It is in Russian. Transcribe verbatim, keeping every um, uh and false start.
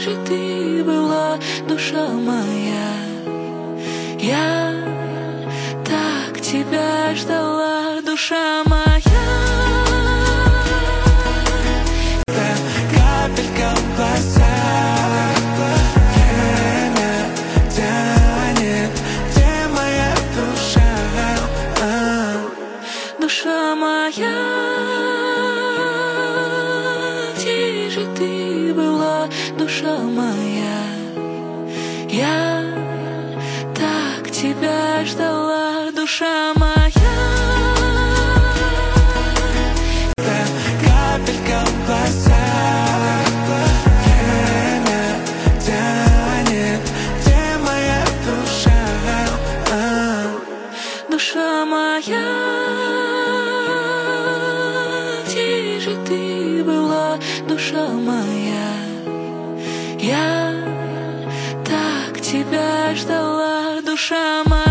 же ты была, душа моя? Я так тебя ждала, душа моя. Капелька в глазах, время тянет, где моя душа? А, душа моя, где же ты была, душа моя? Я так тебя ждала, душа моя. Капелька в глазах, время тянет, где моя душа? А, душа моя, где же ты была, душа моя? Я так тебя ждала, душа моя.